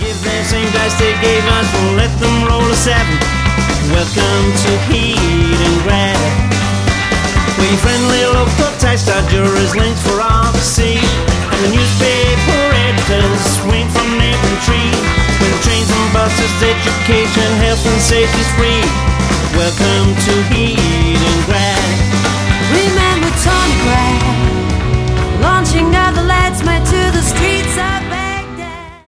Give them same dice they gave us, we'll let them roll a 7. Welcome to Heat and Grab. We friendly local tax-star jurors, links for all to see. And the newspaper editors swing from every tree. When trains and buses, education, health and safety's free. Welcome to Heat